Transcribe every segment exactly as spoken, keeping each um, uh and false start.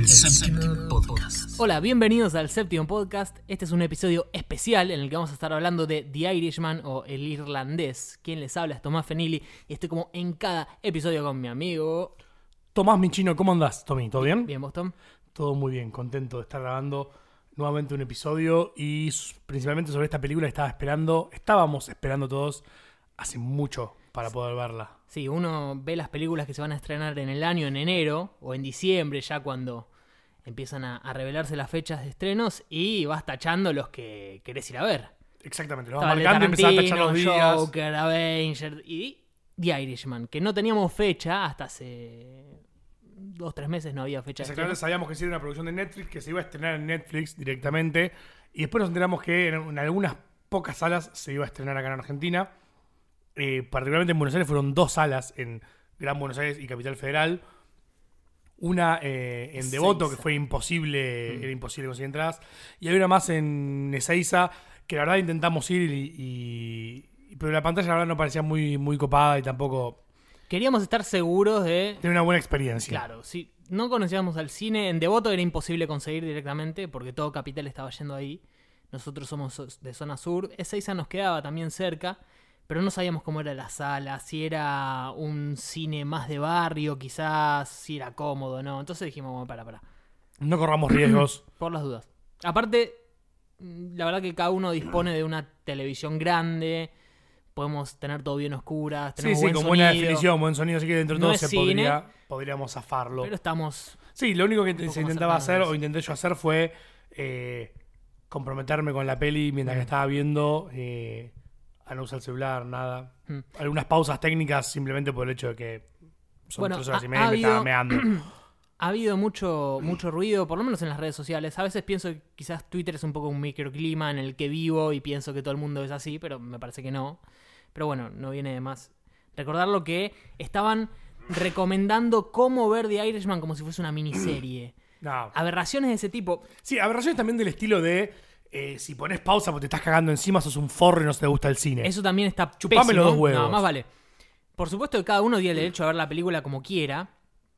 El Séptimo Podcast. Hola, bienvenidos al Séptimo Podcast. Este es un episodio especial en el que vamos a estar hablando de The Irishman o El Irlandés. Quien les habla es Tomás Fenili y estoy como en cada episodio con mi amigo Tomás Michino. ¿Cómo andás, Tommy? ¿Todo bien? Bien, ¿vos, Tom? Todo muy bien, contento de estar grabando nuevamente un episodio y principalmente sobre esta película que estaba esperando, estábamos esperando todos hace mucho para poder verla. Sí, uno ve las películas que se van a estrenar en el año, en enero o en diciembre, ya cuando empiezan a, a revelarse las fechas de estrenos, y vas tachando los que querés ir a ver. Exactamente, los vas Estaba el de marcando y empezás a tachar Tarantino, los días. Joker, Avenger y The Irishman, que no teníamos fecha hasta hace dos, tres meses no había fecha de Exactamente, estreno. sabíamos que sí era una producción de Netflix, que se iba a estrenar en Netflix directamente, y después nos enteramos que en, en algunas pocas salas se iba a estrenar acá en Argentina. Eh, particularmente en Buenos Aires fueron dos salas, en Gran Buenos Aires y Capital Federal. Una eh, en Devoto, que fue imposible, mm. era imposible conseguir entradas. Y hay una más en Ezeiza, que la verdad intentamos ir, y, y, pero la pantalla la verdad no parecía muy, muy copada y tampoco... Queríamos estar seguros de... Tener una buena experiencia. Claro, si no conocíamos al cine, en Devoto era imposible conseguir directamente porque todo Capital estaba yendo ahí. Nosotros somos de zona sur. Ezeiza nos quedaba también cerca, pero no sabíamos cómo era la sala, si era un cine más de barrio, quizás, si era cómodo, ¿no? Entonces dijimos, bueno, para, para. No corramos riesgos. Por las dudas. Aparte, la verdad que cada uno dispone de una televisión grande, podemos tener todo bien oscuras, Sí, tenemos sí, buen con sonido, buena definición, buen sonido, así que dentro de No todo es se cine, podría, podríamos zafarlo. pero estamos... Sí, lo único que un poco se más intentaba cercanos hacer, de o intenté yo hacer, fue eh, comprometerme con la peli mientras que estaba viendo, eh, a no usar el celular, nada. Mm. Algunas pausas técnicas simplemente por el hecho de que son Bueno, tres horas ha- y media ha y me estaba habido- meando. Ha habido mucho, mucho ruido, por lo menos en las redes sociales. A veces pienso que quizás Twitter es un poco un microclima en el que vivo y pienso que todo el mundo es así, pero me parece que no. Pero bueno, no viene de más recordarlo que estaban recomendando cómo ver The Irishman como si fuese una miniserie. No. Aberraciones de ese tipo. Sí, aberraciones también del estilo de eh, si pones pausa porque te estás cagando encima, sos un forro y no te gusta el cine. Eso también está Chupame pésimo. los dos huevos. No, más vale. Por supuesto que cada uno tiene el derecho a ver la película como quiera,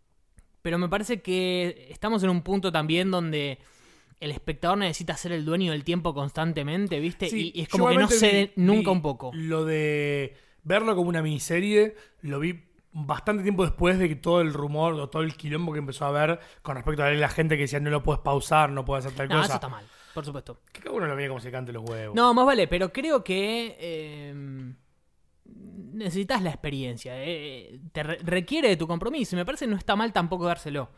pero me parece que estamos en un punto también donde el espectador necesita ser el dueño del tiempo constantemente, ¿viste? Sí, y, y es como yo que no igualmente cede vi- nunca vi un poco. Lo de verlo como una miniserie, lo vi bastante tiempo después de que todo el rumor o todo el quilombo que empezó a haber con respecto a la gente que decía no lo puedes pausar, no puedes hacer tal No, cosa. eso está mal, por supuesto. Que cada uno lo mire como se cante los huevos. No, más vale, pero creo que eh, necesitas la experiencia. eh, te re- requiere de tu compromiso y me parece que no está mal tampoco dárselo.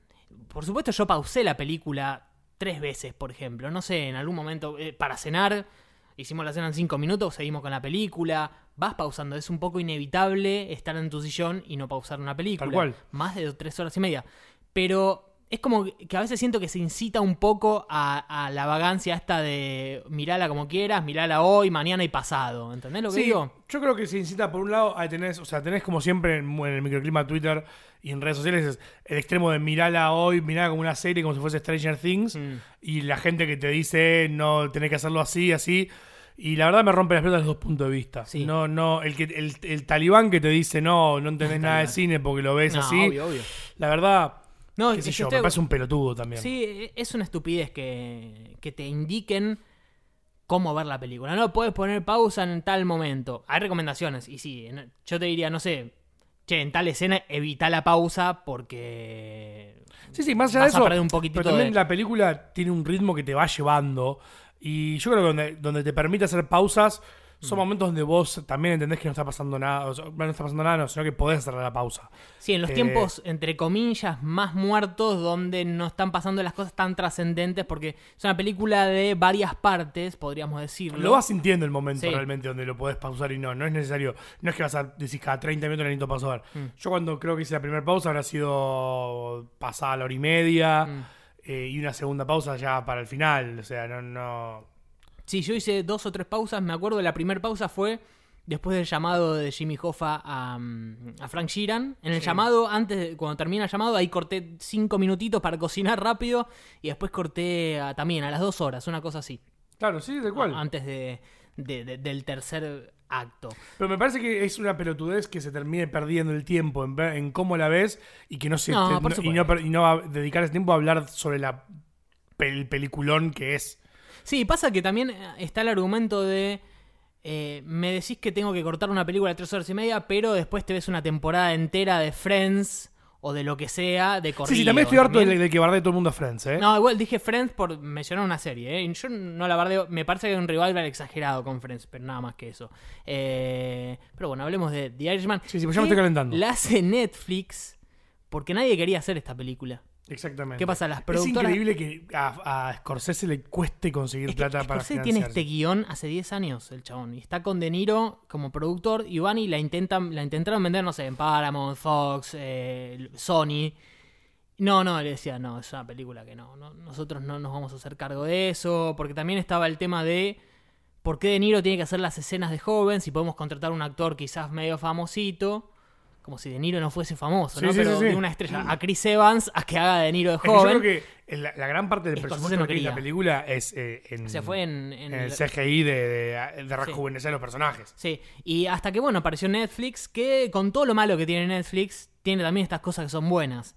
Por supuesto, yo pausé la película tres veces, por ejemplo. No sé, en algún momento, eh, para cenar, hicimos la cena en cinco minutos, seguimos con la película. Vas pausando, es un poco inevitable estar en tu sillón y no pausar una película. Tal cual. Más de tres horas y media. Pero es como que a veces siento que se incita un poco a, a la vagancia esta de mirala como quieras, mirala hoy, mañana y pasado. ¿Entendés lo que Sí, digo? yo creo que se incita por un lado a tener, o sea, tenés como siempre en, en el microclima Twitter y en redes sociales es el extremo de mirala hoy, mirala como una serie, como si fuese Stranger Things, Mm. y la gente que te dice no tenés que hacerlo así, así. Y la verdad me rompe las pelotas los dos puntos de vista. Sí. No, no, el que el, el talibán que te dice no, no entendés nada de cine porque lo ves No, así. obvio, obvio. La verdad, No, qué sé es que yo, estoy- me parece un pelotudo también. Sí, es una estupidez que, que te indiquen cómo ver la película. No puedes poner pausa en tal momento. Hay recomendaciones, y sí, en- yo te diría, no sé, che, en tal escena evita la pausa porque Sí, sí, más allá vas de a eso, perder un poquitito pero también de... la película tiene un ritmo que te va llevando. Y yo creo que donde, donde te permite hacer pausas son momentos donde vos también entendés que no está pasando nada. O sea, no está pasando nada, no, sino que podés hacer la pausa. Sí, en los Eh, tiempos, entre comillas, más muertos, donde no están pasando las cosas tan trascendentes, porque es una película de varias partes, podríamos decirlo. Lo vas sintiendo el momento Sí. realmente donde lo podés pausar y no. No es necesario. No es que vas a decir cada treinta minutos necesito pausar. Mm. Yo cuando creo que hice la primera pausa habrá sido pasada la hora y media. Mm. eh, y una segunda pausa ya para el final. O sea, no... no... Sí, yo hice dos o tres pausas. Me acuerdo de la primera pausa fue después del llamado de Jimmy Hoffa a, mm, a Frank Sheeran. En el Sí. llamado, antes de, cuando termina el llamado, ahí corté cinco minutitos para cocinar rápido. Y después corté a- también a las dos horas, una cosa así. Claro, sí, tal cual. Antes de, de- de- del tercer acto. Pero me parece que es una pelotudez que se termine perdiendo el tiempo en, ver- en cómo la ves y que no se No, te- por no- y, supuesto. no, per- y no va a dedicar ese tiempo a hablar sobre la pel- peliculón que es. Sí, pasa que también está el argumento de... eh, me decís que tengo que cortar una película de tres horas y media, pero después te ves una temporada entera de Friends o de lo que sea, de corrido. Sí, sí, también estoy harto ¿también? de, de que bardee todo el mundo a Friends, ¿eh? No, igual dije Friends por mencionar una serie, ¿eh? Yo no la bardeo, me parece que hay un revival exagerado con Friends, pero nada más que eso. Eh, pero bueno, hablemos de The Irishman. Sí, sí, pues ya me que estoy calentando. La hace Netflix porque nadie quería hacer esta película. Exactamente. ¿Qué pasa? Las Es productoras... increíble que a, a Scorsese le cueste conseguir Es que plata para Scorsese tiene financiarse. este guión hace diez años, el chabón. Y está con De Niro como productor. Y van y la, intentan, la intentaron vender, no sé, en Paramount, Fox, eh, Sony. No, no, le decía, no, es una película que no, no. Nosotros no nos vamos a hacer cargo de eso. Porque también estaba el tema de por qué De Niro tiene que hacer las escenas de joven. Si podemos contratar un actor quizás medio famosito. Como si De Niro no fuese famoso, Sí, ¿no? sí, Pero sí, sí. de una estrella a Chris Evans a que haga De Niro de Es que yo joven. creo que la, la gran parte del Scorsese presupuesto no que tiene quería. la película es eh, en, Se fue en, en en el el- C G I de, de, de rejuvenecer a los personajes. Sí, y hasta que, bueno, apareció Netflix, que con todo lo malo que tiene Netflix, tiene también estas cosas que son buenas.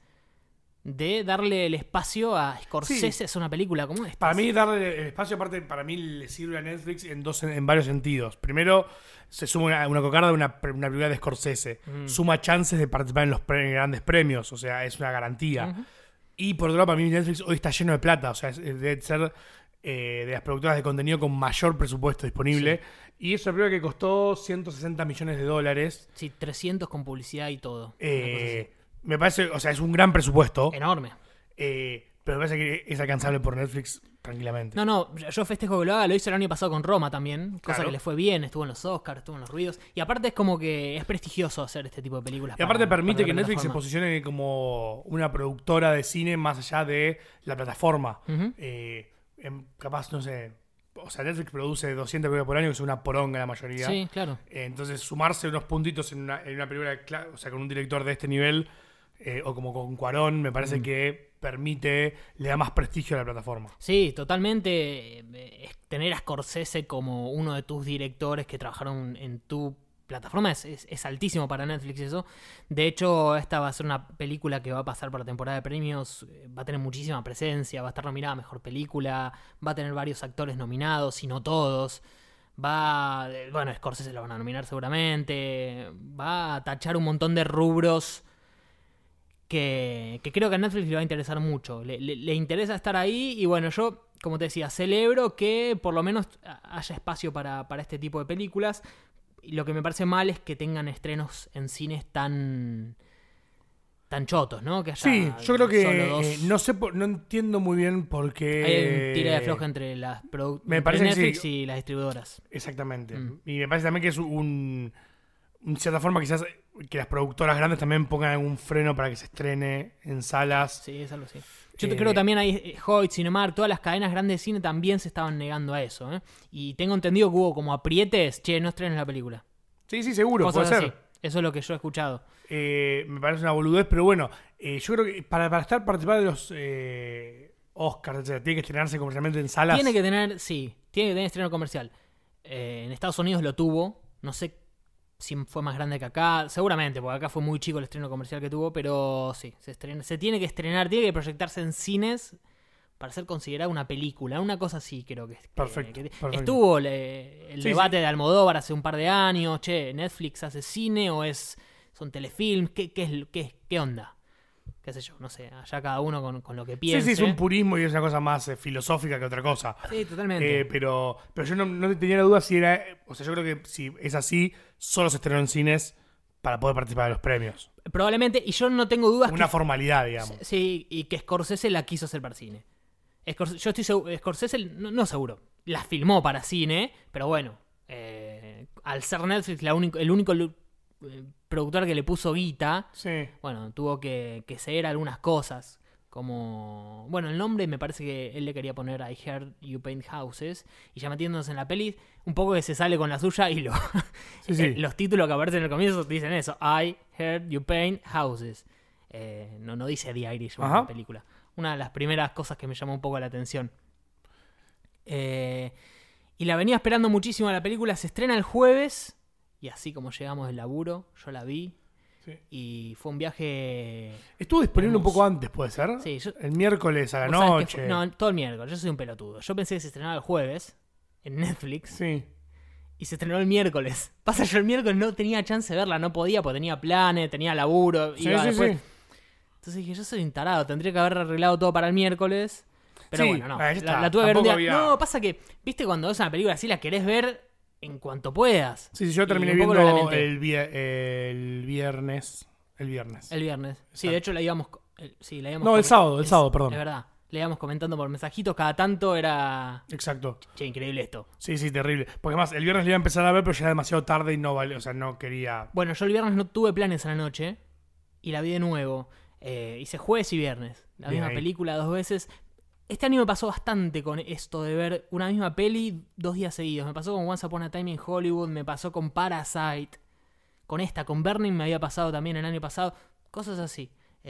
De darle el espacio a Scorsese, Sí. es una película como esta. Para mí, darle el espacio, aparte, para mí le sirve a Netflix en dos en varios sentidos. Primero, se suma una, una cocarda de una, pre- una película de Scorsese. Mm. Suma chances de participar en los pre- grandes premios, o sea, es una garantía. Ujú. Y por otro lado, para mí Netflix hoy está lleno de plata, o sea, es- debe ser eh, de las productoras de contenido con mayor presupuesto disponible. Y es una película que costó ciento sesenta millones de dólares. Sí, trescientos con publicidad y todo. Una cosa Eh, me parece, o sea, es un gran presupuesto. así. Enorme. eh, pero me parece que es alcanzable por Netflix tranquilamente. No, no, yo festejo que lo haga, lo hizo el año pasado con Roma también, cosa Claro. que le fue bien, estuvo en los Oscars, estuvo en los ruidos. Y aparte es como que es prestigioso hacer este tipo de películas. Y aparte para- permite para que la Netflix se plataforma. posicione como una productora de cine más allá de la plataforma. Ujú. Eh, em, capaz, no sé, o sea, Netflix produce doscientas películas por año, que es una poronga la mayoría. Sí, claro. Eh, entonces, sumarse unos puntitos en una, en una película, cla- o sea, con un director de este nivel, eh, o como con Cuarón, me Mm. parece que permite, le da más prestigio a la plataforma. Sí, totalmente. eh, es- Tener a Scorsese como uno de tus directores que trabajaron en tu plataforma es, es- es altísimo para Netflix eso. De hecho, esta va a ser una película que va a pasar por la temporada de premios, eh, va a tener muchísima presencia, va a estar nominada a Mejor Película, va a tener varios actores nominados, si no todos. Va, eh, bueno, Scorsese lo van a nominar seguramente, va a tachar un montón de rubros que, que creo que a Netflix le va a interesar mucho. Le, le- le interesa estar ahí y bueno, yo, como te decía, celebro que por lo menos haya espacio para, para este tipo de películas. Y lo que me parece mal es que tengan estrenos en cines tan tan chotos, ¿no? Que haya Sí, yo creo que solo dos- eh, no sé, por- no entiendo muy bien por qué. hay un tira de floja entre las produ- me entre parece que sí. Netflix y las distribuidoras. Exactamente. Mm. Y me parece también que es un. En cierta forma, quizás que las productoras grandes también pongan algún freno para que se estrene en salas. Sí, es algo así. Yo te Eh, creo que también hay eh, Hoyt, Cinemark, todas las cadenas grandes de cine también se estaban negando a eso, ¿eh? Y tengo entendido que hubo como aprietes, che, no estrenes la película. Sí, sí, seguro, Cosas puede ser. así. Eso es lo que yo he escuchado. Eh, me parece una boludez, pero bueno, eh, yo creo que para, para estar participar de los eh, Oscars, etcétera, tiene que estrenarse comercialmente en salas. Tiene que tener, sí, tiene que tener estreno comercial. Eh, en Estados Unidos lo tuvo, no sé si fue más grande que acá, seguramente, porque acá fue muy chico el estreno comercial que tuvo, pero sí, se, estrena, se tiene que estrenar, tiene que proyectarse en cines para ser considerada una película, una cosa así creo que, que- Perfecto, que- perfecto. estuvo le- el Sí, debate sí. de Almodóvar hace un par de años, che, Netflix hace cine o es son telefilms, ¿qué, qué, es, qué, qué onda? Qué sé yo, no sé, allá cada uno con, con lo que Sí, piense. sí, es un purismo y es una cosa más eh, filosófica que otra cosa. Sí, totalmente. Eh, pero, pero yo no, no tenía la duda si era. O sea, yo creo que si es así, solo se estrenó en cines para poder participar de los premios. Probablemente, y yo no tengo dudas Una que formalidad, digamos. sí, y que Scorsese la quiso hacer para cine. Scorsese- yo estoy seguro, Scorsese, no, no seguro, la filmó para cine, pero bueno, eh, al ser Netflix la único, el único lu- eh, productor que le puso guita, Sí. bueno, tuvo que, que ceder algunas cosas. Como, bueno, el nombre me parece que él le quería poner I Heard You Paint Houses. Y ya metiéndonos en la peli, un poco que se sale con la suya y lo, Sí, sí. eh, los títulos que aparecen en el comienzo dicen eso. I Heard You Paint Houses. Eh, no, no dice The Irish en Ajá. la película. Una de las primeras cosas que me llamó un poco la atención. Eh, Eh, y la venía esperando muchísimo la película. Se estrena el jueves. Y así como llegamos del laburo, yo la vi. Sí. Y fue un viaje... Estuvo disponible hermoso. un poco antes, ¿puede ser? Sí, yo- El miércoles a la ¿Vos sabés que noche. fue- No, todo el miércoles. Yo soy un pelotudo. Yo pensé que se estrenaba el jueves en Netflix. Sí. Y se estrenó el miércoles. Pasa, yo el miércoles no tenía chance de verla. No podía porque tenía planes, tenía laburo. Sí, iba sí, después. sí. Entonces dije, yo soy un tarado. Tendría que haber arreglado todo para el miércoles. Pero Sí, bueno, no. ah, ya La, está. la tuve que ver un día. Tampoco había- No, pasa que, viste, cuando ves una película así, la querés ver en cuanto puedas. Sí, sí, yo terminé Y un poco lo viendo lamenté. el, vie- el viernes. El viernes. El viernes. Sí, Exacto. de hecho la íbamos... co- el- sí, la íbamos No, el comen- sábado, el es- sábado, perdón. Es verdad. Le íbamos comentando por mensajitos. Cada tanto era... Exacto. Che, increíble esto. Sí, sí, terrible. Porque además, el viernes le iba a empezar a ver, pero ya era demasiado tarde y no vale. O sea, no quería. Bueno, yo el viernes no tuve planes a la noche. Y la vi de nuevo. Eh, hice jueves y viernes. La Bien misma ahí. película dos veces. Este año me pasó bastante con esto de ver una misma peli dos días seguidos. Me pasó con Once Upon a Time in Hollywood. Me pasó con Parasite. Con esta, con Burning me había pasado también el año pasado. Cosas así.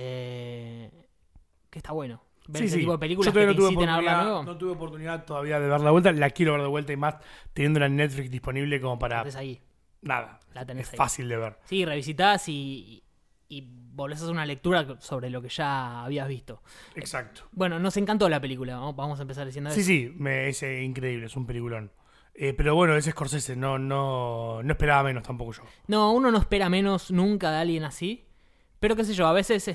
Eh, que está bueno. Ver Sí, ese sí. tipo de películas Yo que todavía te no tuve, inciten a verla de oportunidad, nuevo. no tuve oportunidad todavía de verla de vuelta. La quiero ver de vuelta y más teniéndola en Netflix disponible como La para. tenés ahí. Nada. La tenés Es ahí. fácil de ver. Sí, revisitás y, y volvés a hacer una lectura sobre lo que ya habías visto. Exacto. Bueno, nos encantó la película. Vamos vamos a empezar diciendo Sí, eso. sí, me, es eh, increíble, es un peliculón. Eh, pero bueno, ese Scorsese, no, no, no esperaba menos tampoco yo. No, uno no espera menos nunca de alguien así. Pero qué sé yo, a veces,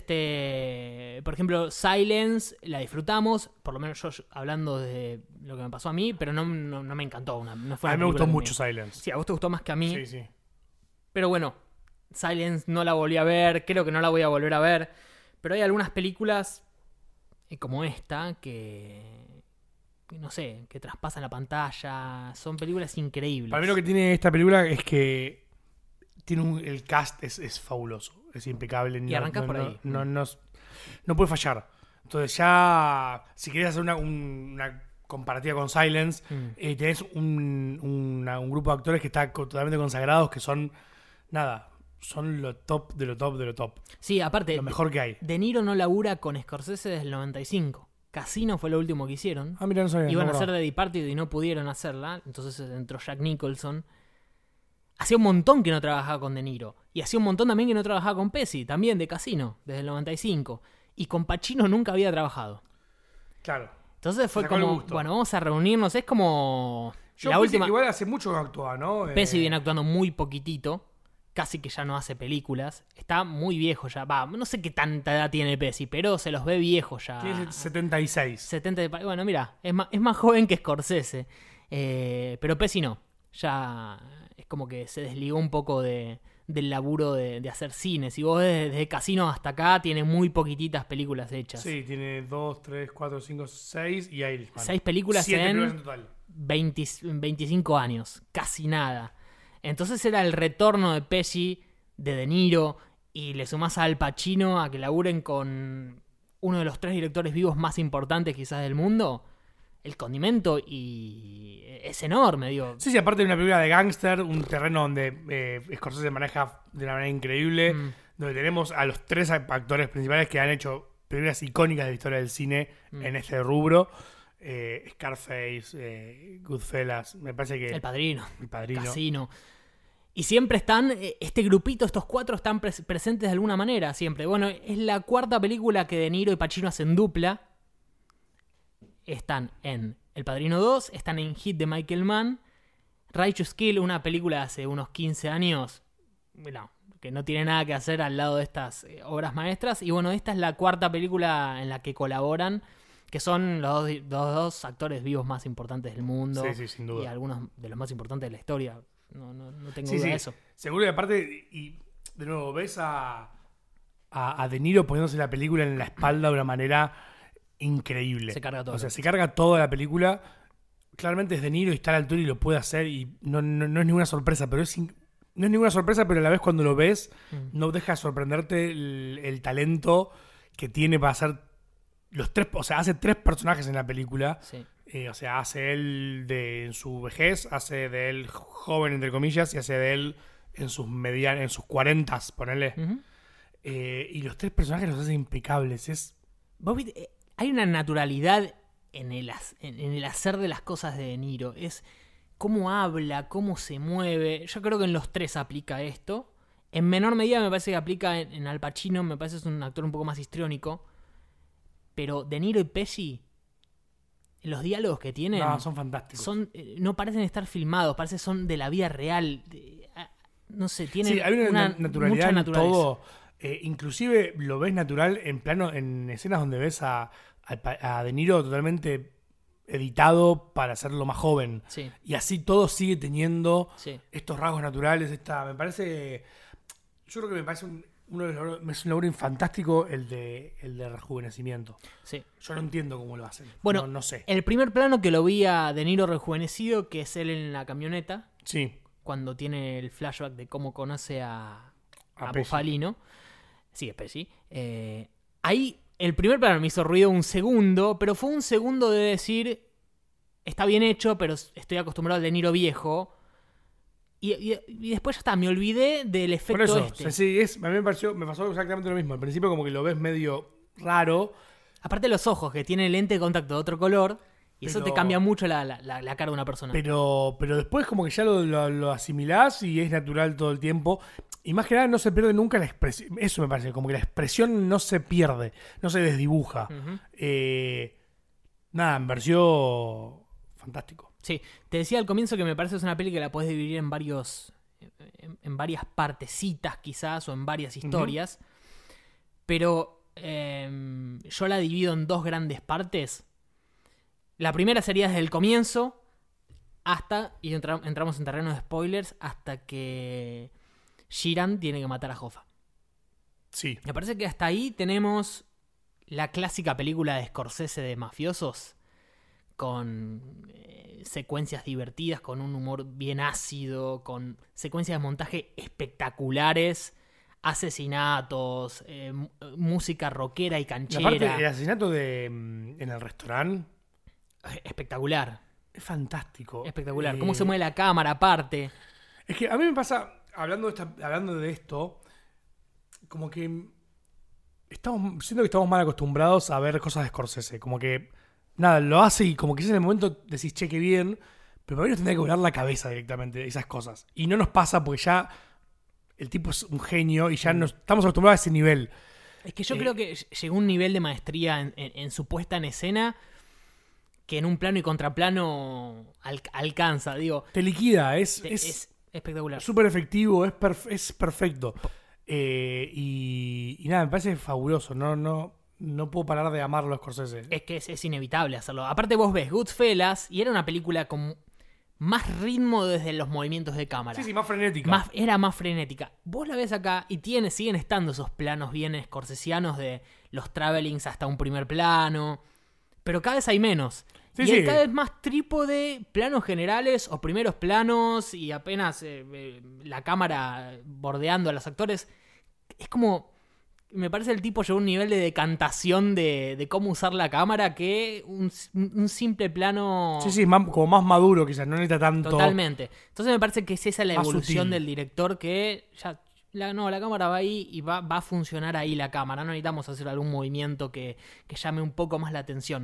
este, por ejemplo, Silence la disfrutamos, por lo menos yo yo- hablando de lo que me pasó a mí, pero no, no, no me encantó. Una, no fue A una mí me gustó película que mucho Silence. Sí, a vos te gustó más que a mí. Sí, sí. Pero bueno, Silence no la volví a ver, creo que no la voy a volver a ver. Pero hay algunas películas eh, como esta que, que no sé, que traspasan la pantalla. Son películas increíbles. Para mí lo que tiene esta película es que tiene un, el cast es, es fabuloso, es impecable. Y no, arrancás no, por no, ahí. No, no, no puede fallar. Entonces ya, si querés hacer una, un- una comparativa con Silence, Mm. eh, tenés un, una- un grupo de actores que está co- totalmente consagrados, que son, nada, son lo top de lo top de lo top. Sí, aparte, Lo mejor que hay. De Niro no labura con Scorsese desde el noventa y cinco. Casino fue lo último que hicieron. Ah, mira, no sabía. Iban no a hacer me The Departed y no pudieron hacerla. Entonces entró Jack Nicholson. Hacía un montón que no trabajaba con De Niro. Y hacía un montón también que no trabajaba con Pesci, también de Casino, desde el noventa y cinco. Y con Pacino nunca había trabajado. acordaba. Claro. Entonces fue Sacó el como, gusto. bueno, vamos a reunirnos. Es como Yo la pensé última... que igual hace mucho que no actúa, ¿no? Pesci Eh, viene actuando muy poquitito. Casi que ya no hace películas. Está muy viejo ya. Va, no sé qué tanta edad tiene Pesci, pero se los ve viejos ya. Tiene setenta y seis. setenta de pa- Bueno, mira, es más, es más joven que Scorsese. Eh, pero Pesci no. Ya es como que se desligó un poco de, del laburo de, de hacer cine. Si vos ves desde Casino hasta acá, tiene muy poquititas películas hechas. Sí, tiene dos, tres, cuatro, cinco, seis y Irishman. Seis películas Siete en- películas en total. veinte, veinticinco años. Casi nada. Entonces era el retorno de Pesci, de De Niro, y le sumás a Al Pacino a que laburen con uno de los tres directores vivos más importantes quizás del mundo. El condimento y es enorme, digo. Sí, sí, aparte de una película de gángster, un terreno donde eh, Scorsese maneja de una manera increíble, Mm. donde tenemos a los tres actores principales que han hecho películas icónicas de la historia del cine Mm. en este rubro. Eh, Scarface, eh, Goodfellas, me parece que... El Padrino, El Padrino. Casino. Y siempre están, eh, este grupito, estos cuatro están pres- presentes de alguna manera, siempre. Bueno, es la cuarta película que De Niro y Pacino hacen dupla. Están en El Padrino dos, están en Hit de Michael Mann, Righteous Kill, una película de hace unos quince años, bueno, que no tiene nada que hacer al lado de estas eh, obras maestras. Y bueno, esta es la cuarta película en la que colaboran, que son los dos, los dos actores vivos más importantes del mundo. Sí, sí, sin duda. Y algunos de los más importantes de la historia. No, no, no tengo Sí, duda sí. de eso. Seguro que aparte, y de nuevo, ves a, a, a De Niro poniéndose la película en la espalda de una manera increíble. Se carga todo. O sea, se carga toda la película. Claramente es De Niro y está a la altura y lo puede hacer y no, no, no es ninguna sorpresa, pero es in- no es ninguna sorpresa, pero a la vez cuando lo ves Mm. no deja de sorprenderte el, el talento que tiene para hacer los tres, o sea, hace tres personajes en la película. Sí. Eh, o sea, hace él de, en su vejez, hace de él joven, entre comillas, y hace de él en sus median, en sus cuarentas, ponele. Ujú. Eh, y los tres personajes los hacen impecables. Es Vos viste, eh, hay una naturalidad en el, en el hacer de las cosas de De Niro. Es cómo habla, cómo se mueve. Yo creo que en los tres aplica esto. En menor medida me parece que aplica en, en Al Pacino. Me parece que es un actor un poco más histriónico. Pero De Niro y Pesci, los diálogos que tienen... No, son fantásticos. Son, eh, no parecen estar filmados, parece que son de la vida real. De, ah, no sé, tienen sí, hay una, una naturalidad mucha en naturaleza. todo. Eh, inclusive lo ves natural en plano, en escenas donde ves a, a, a De Niro totalmente editado para hacerlo más joven. Sí, Y así todo sigue teniendo sí. estos rasgos naturales. Esta, me parece... Yo creo que me parece un, uno de los, es un logro fantástico el de, el de rejuvenecimiento. Sí. Yo no entiendo cómo lo hacen. Bueno, no, no sé. El primer plano que lo vi a De Niro rejuvenecido, que es él en la camioneta, Sí. cuando tiene el flashback de cómo conoce a, A a Pesci. Bufalino. Sí, es Pesci. Eh, ahí el primer plano me hizo ruido un segundo, pero fue un segundo de decir, está bien hecho, pero estoy acostumbrado al De Niro viejo. Y, y, y después ya está, me olvidé del efecto Por eso, este. sí, es, a mí me pareció, me pasó exactamente lo mismo. Al principio como que lo ves medio raro. Aparte los ojos, que tienen lente de contacto de otro color, y eso Pero- te cambia mucho la, la, la- la cara de una persona. Pero, pero después como que ya lo, lo, lo asimilás y es natural todo el tiempo. Y más que nada no se pierde nunca la expresión. Eso me parece, como que la expresión no se pierde, no se desdibuja. Ujú. Eh, nada, me pareció fantástico. Sí, te decía al comienzo que me parece que es una peli que la puedes dividir en varios, en, en varias partecitas quizás, o en varias historias. Pero eh, yo la divido en dos grandes partes. La primera sería desde el comienzo hasta, y entra- entramos en terreno de spoilers, hasta que Sheeran tiene que matar a Hoffa. Sí. Me parece que hasta ahí tenemos la clásica película de Scorsese de mafiosos, con eh, secuencias divertidas, con un humor bien ácido, con secuencias de montaje espectaculares, asesinatos, eh, m- música rockera y La canchera. parte del asesinato de, mm, en el restaurante Espectacular, es fantástico. espectacular. Eh, Cómo se mueve la cámara aparte. Es que a mí me pasa, hablando de, esta- hablando de esto, como que estamos, siento que estamos mal acostumbrados a ver cosas de Scorsese. Como que, nada, lo hace y como que en el momento decís, che, qué bien, pero para mí nos tendría que volar la cabeza directamente esas cosas. Y no nos pasa porque ya el tipo es un genio y ya nos, estamos acostumbrados a ese nivel. Es que yo Eh, creo que llegó a un nivel de maestría en, en- en su puesta en escena que en un plano y contraplano al- alcanza. Digo, Te liquida, es te- es es espectacular. súper efectivo, es, perf- es perfecto. Eh, y, y nada, me parece fabuloso. No, no, no puedo parar de amarlo a Scorsese. Es que es, es inevitable hacerlo. Aparte vos ves Goodfellas y era una película con más ritmo desde los movimientos de cámara. Sí, sí, más frenética. Más, era más frenética. Vos la ves acá y tiene, siguen estando esos planos bien scorsesianos de los travelings hasta un primer plano. Pero cada vez hay menos. Sí, y sí. hay cada vez más trípode, planos generales o primeros planos y apenas eh, eh, la cámara bordeando a los actores. Es como... Me parece el tipo llegó a un nivel de decantación de, de cómo usar la cámara que un, un simple plano... Sí, sí, más- como más maduro quizás, no necesita tanto. Totalmente. Entonces me parece que es esa la Más evolución sutil. del director, que ya la, no, la cámara va ahí y va, va a funcionar ahí la cámara. No necesitamos hacer algún movimiento que, que llame un poco más la atención.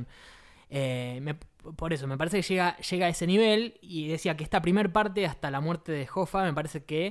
Eh, me- por eso, me parece que llega, llega a ese nivel. Y decía que esta primer parte, hasta la muerte de Hoffa, me parece que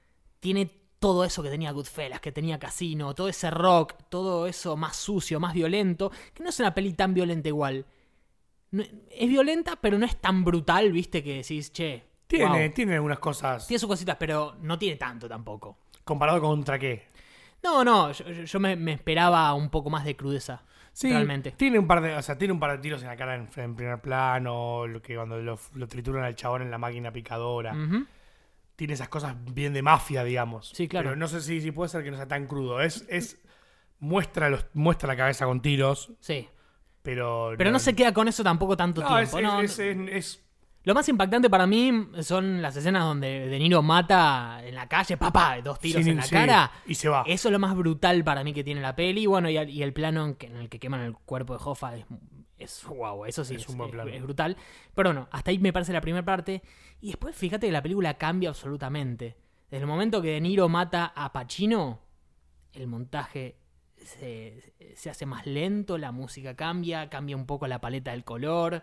tiene todo eso que tenía Goodfellas, que tenía Casino, todo ese rock, todo eso más sucio, más violento, que no es una peli tan violenta igual. No- es violenta, pero no es tan brutal, viste, que decís, che, Tiene, wow. tiene algunas cosas. Tiene sus cositas, pero no tiene tanto tampoco. ¿Comparado contra qué? No, no, yo, yo- yo me, me esperaba un poco más de crudeza. Sí, Realmente. tiene un par de, o sea, tiene un par de tiros en la cara en, en primer plano, lo que cuando lo, lo trituran al chabón en la máquina picadora. Ujú. Tiene esas cosas bien de mafia, digamos. Sí, claro. Pero no sé si, si puede ser que no sea tan crudo. Es, es muestra los, muestra la cabeza con tiros, Sí. pero Pero no se queda con eso tampoco tanto no, es, tiempo. es- no, es- no. es- es- Lo más impactante para mí son las escenas donde De Niro mata en la calle, papá, dos tiros sí, en la sí, cara. y se va. Eso es lo más brutal para mí que tiene la peli. Y bueno, y, el- y el plano en, que- en el que queman el cuerpo de Hoffa es, es wow, eso sí, Es es, un buen es- plano. es brutal. Pero bueno, hasta ahí me parece la primera parte. Y después fíjate que la película cambia absolutamente. Desde el momento que De Niro mata a Pacino, el montaje se, se hace más lento, la música cambia, cambia un poco la paleta del color,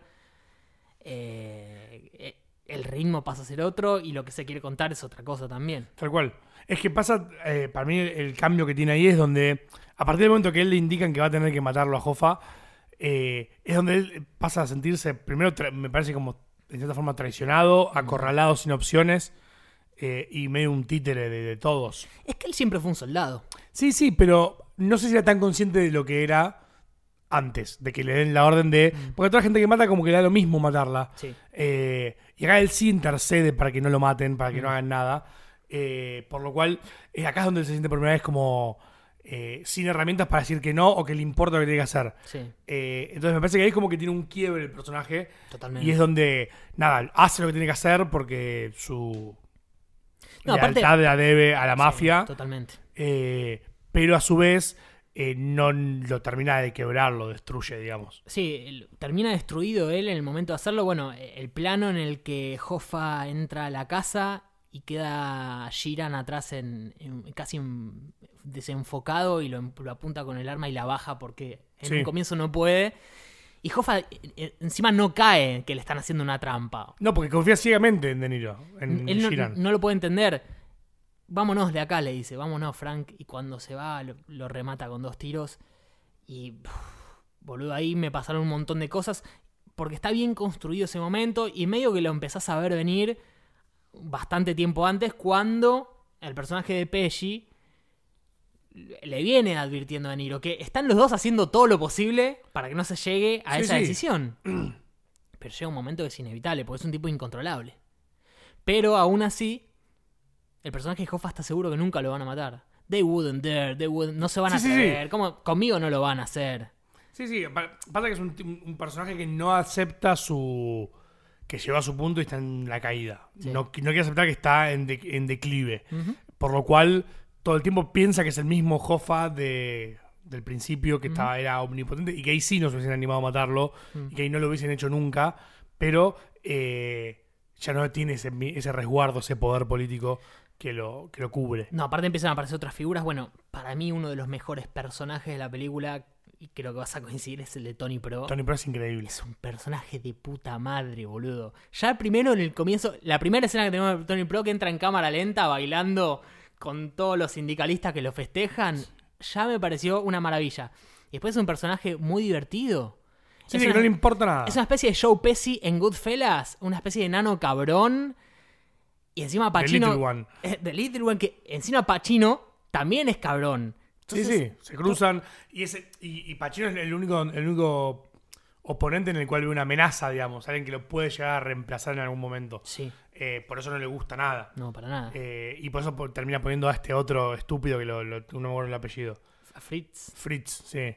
eh, el ritmo pasa a ser otro y lo que se quiere contar es otra cosa también. Tal cual. Es que pasa, eh, para mí el cambio que tiene ahí es donde, a partir del momento que él le indican que va a tener que matarlo a Hoffa, eh, es donde él pasa a sentirse, primero tra- me parece como, de cierta forma, traicionado, acorralado, sin opciones, eh, y medio un títere de, de todos. Es que él siempre fue un soldado. Sí, sí, pero no sé si era tan consciente de lo que era antes, de que le den la orden de... Porque a toda la gente que mata como que le da lo mismo matarla. Sí. Eh, y acá él sí intercede para que no lo maten, para que Mm. no hagan nada. Eh, por lo cual, eh, acá es donde él se siente por primera vez como eh, sin herramientas para decir que no o que le importa lo que tiene que hacer. Sí, Eh, entonces me parece que ahí es como que tiene un quiebre el personaje. totalmente. Y es donde, nada, hace lo que tiene que hacer porque su No, aparte- lealtad la debe a la Sí, mafia. totalmente. Eh, pero a su vez eh, no lo termina de quebrar, lo destruye, digamos. Sí, el- termina destruido él en el momento de hacerlo. Bueno, el plano en el que Hoffa entra a la casa y queda Sheeran atrás en, en- casi en- desenfocado y lo, lo apunta con el arma y la baja porque en Sí. un comienzo no puede. Y Hoffa eh, eh, encima no cae que le están haciendo una trampa. No, porque confía ciegamente en De Niro, en Él no, Sheeran. no lo puede entender. Vámonos de acá, le dice. Vámonos, Frank. Y cuando se va, lo, lo remata con dos tiros. Y, uf, boludo, ahí me pasaron un montón de cosas. Porque está bien construido ese momento. Y medio que lo empezás a ver venir bastante tiempo antes. Cuando el personaje de Pesci le viene advirtiendo a De Niro que están los dos haciendo todo lo posible para que no se llegue a Sí, esa sí. decisión. Pero llega un momento que es inevitable, porque es un tipo incontrolable. Pero aún así, el personaje de Hoffa está seguro que nunca lo van a matar. They wouldn't dare, they wouldn't, no se van a Sí, sí, atrever. ¿Cómo? Conmigo no lo van a hacer. Sí, sí, pa- pasa que es un, ti- un personaje que no acepta su... que llegó a su punto y está en la caída. Sí. No, no quiere aceptar que está en, de- en declive. Ujú. Por lo cual, todo el tiempo piensa que es el mismo Hoffa de, del principio, que estaba, era omnipotente, y que ahí sí no se hubiesen animado a matarlo, Mm. y que ahí no lo hubiesen hecho nunca, pero eh, ya no tiene ese, mi- ese resguardo, ese poder político que lo, que lo cubre. No, aparte empiezan a aparecer otras figuras. Bueno, para mí uno de los mejores personajes de la película, y creo que vas a coincidir, es el de Tony Pro. Tony Pro es increíble. Es un personaje de puta madre, boludo. Ya primero en el comienzo, la primera escena que tenemos de Tony Pro, que entra en cámara lenta bailando con todos los sindicalistas que lo festejan, ya me pareció una maravilla. Y después es un personaje muy divertido. Sí, Es sí, una- que no le importa nada. Es una especie de Joe Pesci en Goodfellas, una especie de nano cabrón. Y encima Pacino... Little One. eh, The Little One, que encima Pacino también es cabrón. Entonces, sí, sí, se cruzan. Y, ese, y, y Pacino es el único, el único oponente en el cual ve una amenaza, digamos. Alguien que lo puede llegar a reemplazar en algún momento. Sí, Eh, por eso no le gusta nada. no, para nada. Eh, y por eso po- termina poniendo a este otro estúpido que lo, lo, no me acuerdo el apellido. A Fritz. Fritz, sí.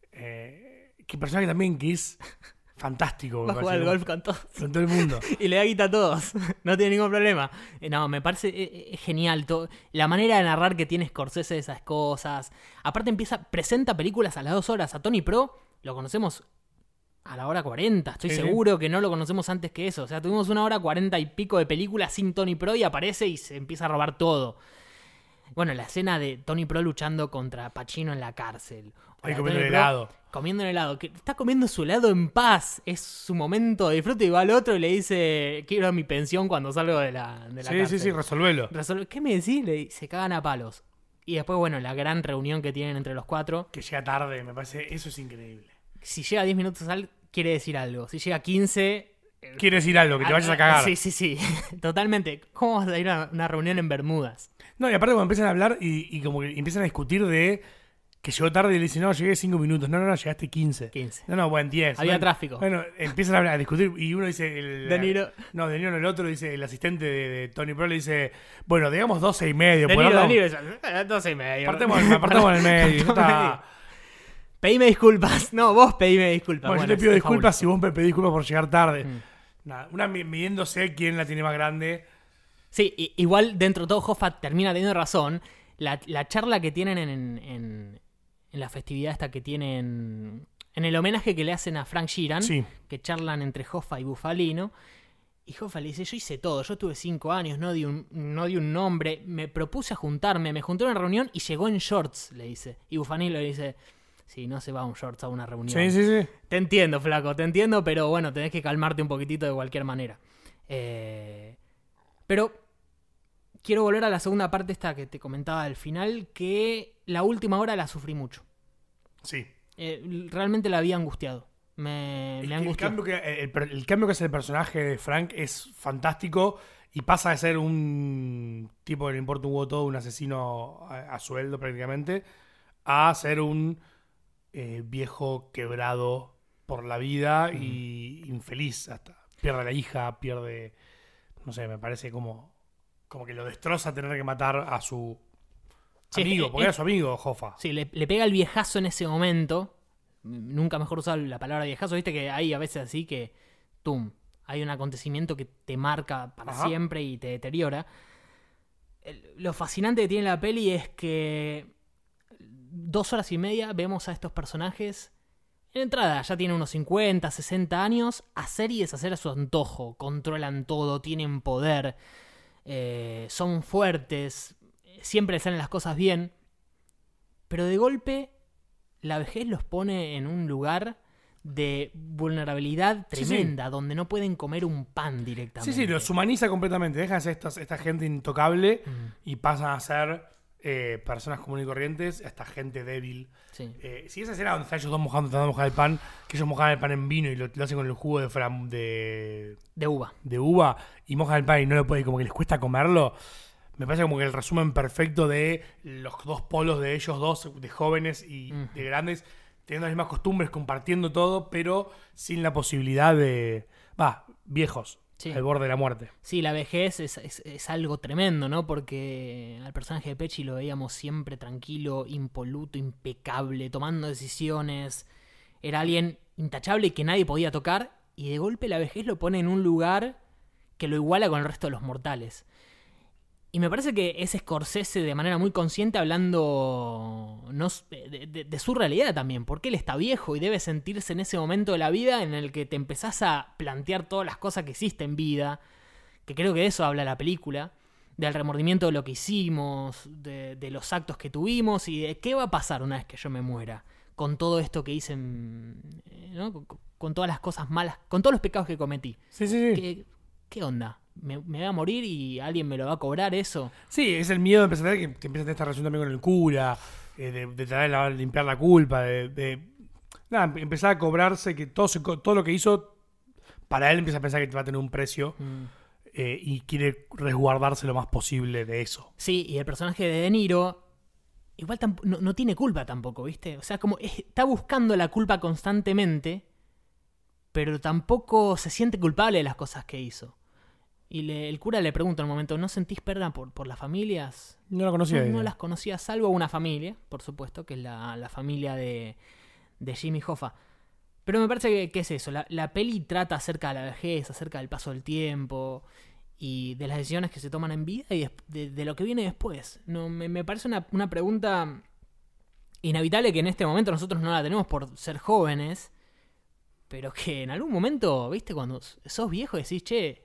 Eh, que personaje también que es fantástico. Va me a jugar al parece, golf con todos. con todo el mundo. Y le da guita a todos. No tiene ningún problema. Eh, No, me parece eh, eh, genial. todo- La manera de narrar que tiene Scorsese de esas cosas. Aparte empieza, presenta películas a las dos horas. A Tony Pro lo conocemos a la hora cuarenta. Estoy Sí, sí. seguro que no lo conocemos antes que eso. O sea, tuvimos una hora cuarenta y pico de películas sin Tony Pro y aparece y se empieza a robar todo. Bueno, la escena de Tony Pro luchando contra Pacino en la cárcel. O Ahí la de comiendo Tony Pro helado. Comiendo un helado. Que está comiendo su helado en paz. Es su momento de disfrute. Y va al otro y le dice: quiero mi pensión cuando salgo de la, de la Sí, cárcel. sí, sí, resolvelo. Resolve- ¿Qué me decís? Le- se cagan a palos. Y después, bueno, la gran reunión que tienen entre los cuatro. Que llega tarde, me parece, eso es increíble. Si llega diez minutos al, quiere decir algo. Si llega quince... Quiere decir algo, que te vayas a cagar. Sí, sí, sí. Totalmente. ¿Cómo vas a ir a una reunión en Bermudas? No, y aparte cuando empiezan a hablar y, y como que empiezan a discutir de que llegó tarde y le dicen, no, llegué cinco minutos. No, no, no, llegaste quince. quince. No, no, bueno, diez. Había Bueno, tráfico. Bueno, empiezan a, hablar, a discutir y uno dice... El, De Niro. No, De Niro no, el otro dice, el asistente de, de Tony Pro le dice, bueno, digamos doce y medio. De por Niro, ahora- De Niro, eh, doce y medio. Partemos, partemos en el medio. ya Partamos en el está. medio. Pedime disculpas. No, vos pedime disculpas. Bueno, Bueno, yo te pido es disculpas fabuloso. si vos me pedís disculpas por llegar tarde. Mm. Nada, una mi- midiéndose quién la tiene más grande. Sí, i- igual dentro de todo Hoffa termina teniendo razón. La, la charla que tienen en, en, en la festividad esta que tienen... En el homenaje que le hacen a Frank Sheeran, Sí. que charlan entre Hoffa y Bufalino, Y Hoffa le dice, yo hice todo, yo tuve cinco años, no di, un, no di un nombre, me propuse a juntarme, me junté a una reunión y llegó en shorts, le dice. Y Buffanini le dice, sí, no se va un shorts a una reunión. Sí, sí, sí. Te entiendo, flaco, te entiendo, pero bueno, tenés que calmarte un poquitito de cualquier manera. Eh, pero quiero volver a la segunda parte esta que te comentaba al final, que la última hora la sufrí mucho. Sí. Eh, realmente la había angustiado. Me, Es me que el, angustió. cambio que, el, el cambio que hace el personaje de Frank es fantástico y pasa de ser un tipo que le importa un huevo todo, un asesino a, a sueldo prácticamente, a ser un eh, viejo quebrado por la vida y infeliz. Hasta pierde a la hija, pierde... No sé, me parece como, como que lo destroza tener que matar a su Sí, amigo, eh, porque eh, era su amigo, Hoffa. Sí, le, le pega el viejazo en ese momento. Nunca mejor usar la palabra viejazo. Viste que hay a veces así que, tum, hay un acontecimiento que te marca para Ajá. siempre y te deteriora. El- lo fascinante que tiene la peli es que dos horas y media vemos a estos personajes. En entrada ya tienen unos cincuenta, sesenta años, hacer y deshacer a su antojo. Controlan todo, tienen poder, eh, son fuertes, siempre les salen las cosas bien. Pero de golpe la vejez los pone en un lugar de vulnerabilidad Sí, sí. tremenda, donde no pueden comer un pan directamente. Sí, sí, los humaniza completamente. Dejan de ser estas, esta gente intocable Mm, y pasan a ser eh, personas comunes y corrientes, esta gente débil. sí. Eh, si esa escena donde están ellos dos mojando, tratando de mojar el pan, que ellos mojan el pan en vino y lo, lo hacen con el jugo de, fram- de, De uva. de uva y mojan el pan y no lo pueden, como que les cuesta comerlo, me parece como que el resumen perfecto de los dos polos de ellos dos, de jóvenes y Ujú. de grandes, teniendo las mismas costumbres, compartiendo todo, pero sin la posibilidad de... Va, viejos, Sí. al borde de la muerte. Sí, la vejez es, es- es algo tremendo, ¿no? Porque al personaje de Pesci lo veíamos siempre tranquilo, impoluto, impecable, tomando decisiones. Era alguien intachable y que nadie podía tocar. Y de golpe la vejez lo pone en un lugar que lo iguala con el resto de los mortales. Y me parece que es Scorsese de manera muy consciente hablando no, s- de, de- de su realidad también, porque él está viejo y debe sentirse en ese momento de la vida en el que te empezás a plantear todas las cosas que hiciste en vida, que creo que de eso habla la película, del remordimiento de lo que hicimos, de, de los actos que tuvimos y de qué va a pasar una vez que yo me muera, con todo esto que hice, en- eh, ¿no? con, con todas las cosas malas, con todos los pecados que cometí. Sí, sí, sí. ¿Qué, qué onda? ¿Me, me voy a morir y alguien me lo va a cobrar eso? Sí, es el miedo de empezar a tener que, que empieza a tener esta relación también con el cura, eh, de, de tratar de lavar- limpiar la culpa, de, de- nada, empezar a cobrarse que todo, se co- todo lo que hizo, para él empieza a pensar que va a tener un precio Mm. eh, y quiere resguardarse lo más posible de eso. Sí, y el personaje de De Niro igual tamp- no, no tiene culpa tampoco, ¿viste? O sea, como es- está buscando la culpa constantemente, pero tampoco se siente culpable de las cosas que hizo. Y le- el cura le pregunta en un momento, ¿no sentís pena por, por las familias? No lo conocía. No, ella. no las conocía, salvo una familia, por supuesto, que es la, la familia de, de Jimmy Hoffa. Pero me parece que, que es eso, la, la peli trata acerca de la vejez, acerca del paso del tiempo y de las decisiones que se toman en vida y des- de, de lo que viene después. No, me, me parece una, una pregunta inevitable que en este momento nosotros no la tenemos por ser jóvenes, pero que en algún momento, viste, cuando sos viejo decís, che,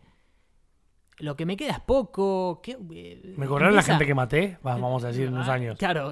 lo que me queda es poco. ¿Qué, eh, ¿Me cobraron la empieza- gente que maté? Va, vamos a decir en unos Ah, años. Claro.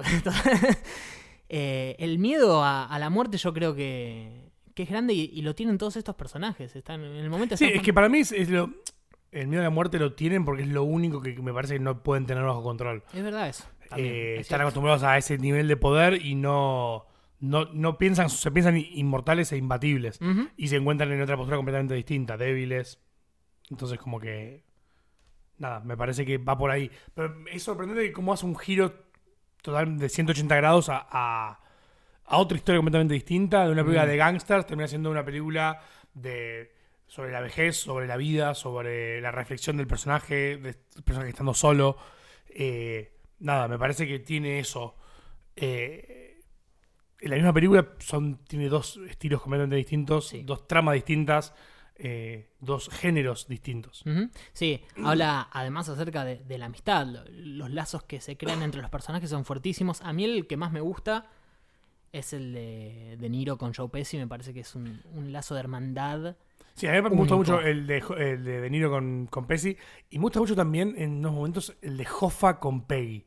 Eh, el miedo a, a la muerte yo creo que, que es grande y, y lo tienen todos estos personajes. Están en el momento Sí, están es que para mí es, es lo, el miedo a la muerte lo tienen porque es lo único que me parece que no pueden tener bajo control. es verdad eso. también, Eh, es están cierto. acostumbrados a ese nivel de poder y no, no, no piensan, se piensan inmortales e imbatibles. Ujú. Y se encuentran en otra postura completamente distinta, débiles. Entonces como que... Nada, me parece que va por ahí. Pero es sorprendente cómo hace un giro total de ciento ochenta grados a, a, a otra historia completamente distinta. De una película Mm. de gangsters termina siendo una película de sobre la vejez, sobre la vida, sobre la reflexión del personaje, del personaje estando solo. Eh, nada, me parece que tiene eso. Eh, en la misma película son, tiene dos estilos completamente distintos, Sí. dos tramas distintas, eh, dos géneros distintos. Ujú. Sí, habla además acerca de, de la amistad. Lo- Los lazos que se crean entre los personajes son fuertísimos. A mí el que más me gusta es el de De Niro con Joe Pesci. Me parece que es un, un lazo de hermandad Sí, a mí me gusta único. mucho el de, el de De Niro con, con Pesci. Y me gusta mucho también en unos momentos el de Hoffa con Peggy.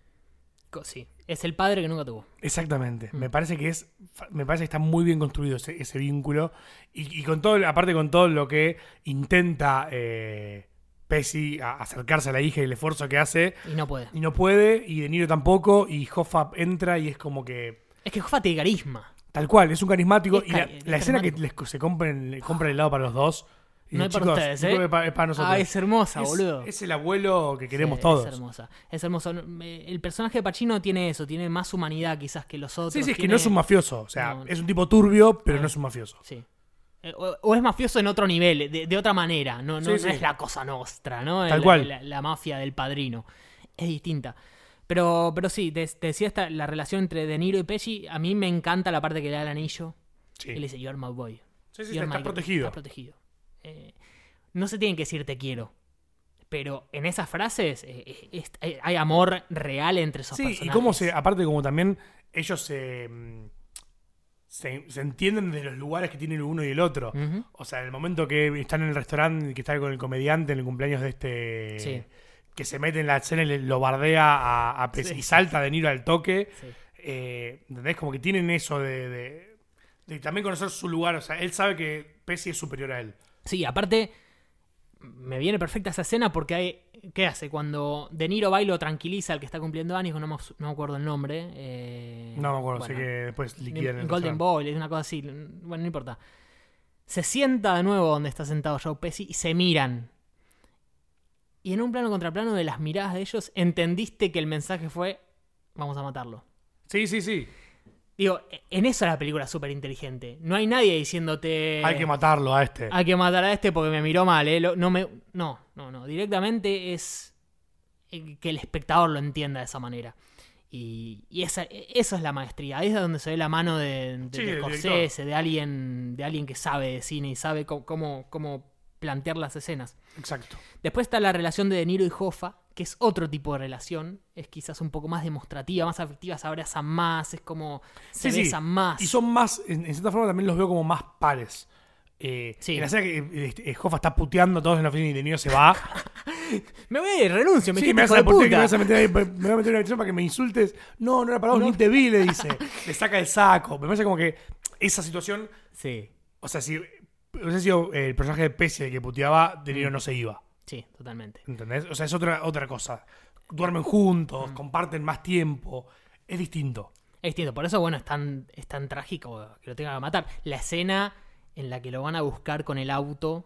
Co- Sí, es el padre que nunca tuvo. Exactamente. Mm. Me parece que es. Me parece que está muy bien construido ese, ese vínculo. Y, y con todo, aparte con todo lo que intenta eh, Pesci a acercarse a la hija y el esfuerzo que hace. Y no puede. Y no puede, y De Niro tampoco, y Hoffa entra y es como que. Es que Hoffa tiene carisma. Tal cual, es un carismático. Es y la, cari- es la escena que carismático. les, se compren, le compran el helado para los dos. Y No dicen, es para "Chicos, ustedes, yo ¿eh? creo que es para, es para nosotros. Ah, es hermosa, Es- boludo. Es el abuelo que queremos Sí, todos. Es hermosa. Es hermoso. Eh, El personaje de Pacino tiene eso, tiene más humanidad quizás que los otros. Sí, sí, es que tiene- no es un mafioso. O sea, No. es un tipo turbio, pero Ah. no es un mafioso. Sí. Eh, O, o es mafioso en otro nivel, de, de otra manera. No, no, Sí, no sí. es la cosa nostra, ¿no? Tal la, cual. La, la mafia del Padrino. Es distinta. Pero, pero sí, te, te decía esta, la relación entre De Niro y Pesci. A mí me encanta la parte que le da el anillo. Sí, Y le dice, you're my boy. sí, sí, You're está my- protegido. Está protegido. Eh, no se tienen que decir te quiero. Pero en esas frases eh, eh, es- eh, hay amor real entre esos Sí, y personajes. cómo se, aparte como también ellos se, mm, se, se entienden de los lugares que tienen uno y el otro. Ujú. O sea, en el momento que están en el restaurante y que está con el comediante en el cumpleaños de este... Sí. Que se mete en la escena y le- lo bardea a, a Pesci Sí. y salta De Niro al toque. Sí. Eh, ¿Entendés? Como que tienen eso de, de, de también conocer su lugar. O sea, él sabe que Pesci es superior a él. Sí, aparte, me viene perfecta esa escena porque hay. ¿Qué hace? Cuando De Niro va y lo tranquiliza al que está cumpliendo años, no me, no me acuerdo el nombre. eh, No me acuerdo, bueno, sé que después liquidan el Golden restaurante. Boy, es una cosa así. Bueno, no importa. Se sienta de nuevo donde está sentado Joe Pesci y se miran. Y en un plano contra plano de las miradas de ellos, entendiste que el mensaje fue: vamos a matarlo. Sí, sí, sí. Digo, en eso la película es súper inteligente. No hay nadie diciéndote. Hay que matarlo a este. Hay que matar a este porque me miró mal, ¿eh? Lo- No, me, no, no, no. Directamente es eh, que el espectador lo entienda de esa manera. Y, y esa, eso es la maestría. Ahí es donde se ve la mano de, de, Sí, de del Scorsese, de alguien, de alguien que sabe de cine y sabe cómo, cómo, cómo plantear las escenas. Exacto. Después está la relación de De Niro y Hoffa, que es otro tipo de relación. Es quizás un poco más demostrativa, más afectiva, se abrazan más, es como se Sí, sí. besan más. Y son más, en, en cierta forma también los veo como más pares. Eh, Sí. En la escena que eh, eh, Hoffa está puteando a todos en la oficina y De Niro se va. Me voy, renuncio, me Sí, dijiste, me vas hijo a de putear que puta. me vas a meter ahí, me voy a meter en una habitación para que me insultes. No, no era para vos, No. ni te vi, le dice. Le saca el saco. Me parece como que esa situación, Sí, o sea, si hubiese sido el personaje de Pesci el que puteaba, De Niro no se iba. sí, totalmente. ¿Entendés? O sea, es otra, otra cosa. Duermen juntos, Mm. comparten más tiempo. Es distinto. Es distinto, por eso, bueno, es tan, es tan trágico que lo tengan que matar. La escena en la que lo van a buscar con el auto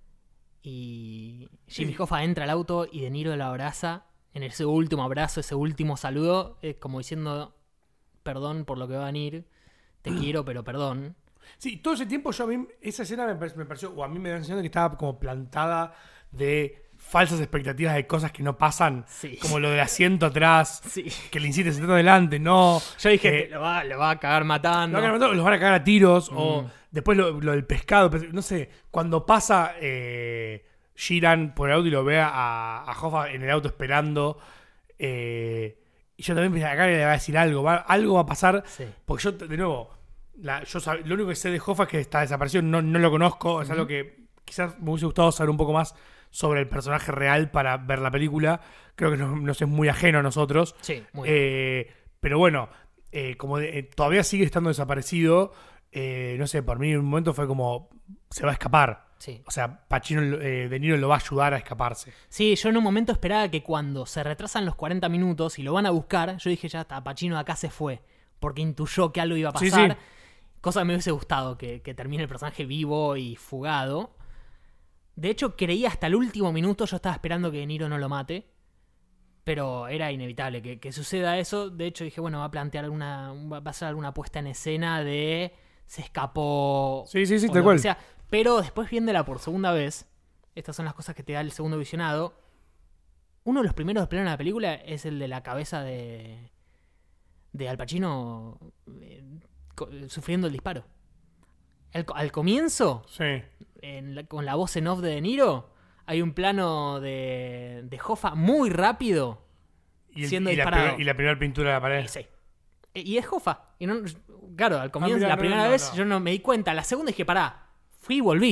y Jimmy Sí. Hoffa entra al auto y De Niro lo abraza en ese último abrazo, ese último saludo, es como diciendo, perdón por lo que va a venir, te quiero, pero perdón. Sí, todo ese tiempo yo a mí, esa escena me, pare- me pareció, o a mí me da la sensación de que estaba como plantada de falsas expectativas de cosas que no pasan. Sí. Como lo del asiento atrás, Sí. que le incite sentado adelante, no. Yo dije, Eh, lo, va, lo va a cagar matando. Lo van a matar, los van a cagar a tiros, o Mm. después lo, lo del pescado, pues, no sé, cuando pasa eh, Sheeran por el auto y lo ve a, a Hoffa en el auto esperando, eh, y yo también pensé, acá le va a decir algo, va- algo va a pasar, Sí. porque yo, de nuevo, la, yo sab- lo único que sé de Hoffa es que está desaparecido, no, no lo conozco, es algo que quizás me hubiese gustado saber un poco más sobre el personaje real para ver la película, creo que nos, nos es muy ajeno a nosotros. Sí, muy bien. Eh, pero bueno, eh, como de- eh, todavía sigue estando desaparecido, eh, no sé, por mí en un momento fue como, se va a escapar. Sí. O sea, Pacino, eh, De Niro lo va a ayudar a escaparse. Sí, yo en un momento esperaba que cuando se retrasan los cuarenta minutos y lo van a buscar, yo dije, ya está, Pacino de acá se fue, porque intuyó que algo iba a Sí, pasar. sí. Cosa que me hubiese gustado, que, que termine el personaje vivo y fugado. De hecho, creí hasta el último minuto, yo estaba esperando que De Niro no lo mate, pero era inevitable que, que suceda eso. De hecho, dije, bueno, va a plantear alguna, va a ser alguna puesta en escena de se escapó. Sí, sí, sí, o tal lo cual. que sea. Pero después viéndola por segunda vez, estas son las cosas que te da el segundo visionado. Uno de los primeros planos de la película es el de la cabeza de, de Al Pacino eh, co- sufriendo el disparo. Al, al comienzo, Sí. en la- con la voz en off de De Niro, hay un plano de, de Hoffa muy rápido. Y, el- Siendo y la, disparado. primer- y la primera pintura de la pared. Y, sí. E- y es Hoffa. Y no, claro, al comienzo, mirá, la no, primera no, vez no. yo no me di cuenta. La segunda dije, pará, fui y volví.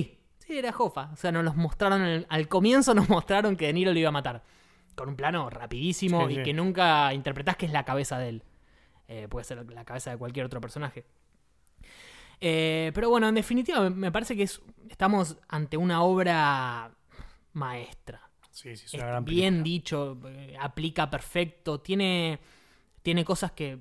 Sí, era Hoffa. O sea, nos los mostraron, en el- al comienzo nos mostraron que De Niro lo iba a matar. Con un plano rapidísimo Sí, y sí. que nunca interpretás que es la cabeza de él. Eh, puede ser la cabeza de cualquier otro personaje. Eh, pero bueno, en definitiva, me, me parece que es, estamos ante una obra maestra. Sí, sí, es Es una gran bien película. dicho, eh, aplica perfecto, tiene, tiene cosas que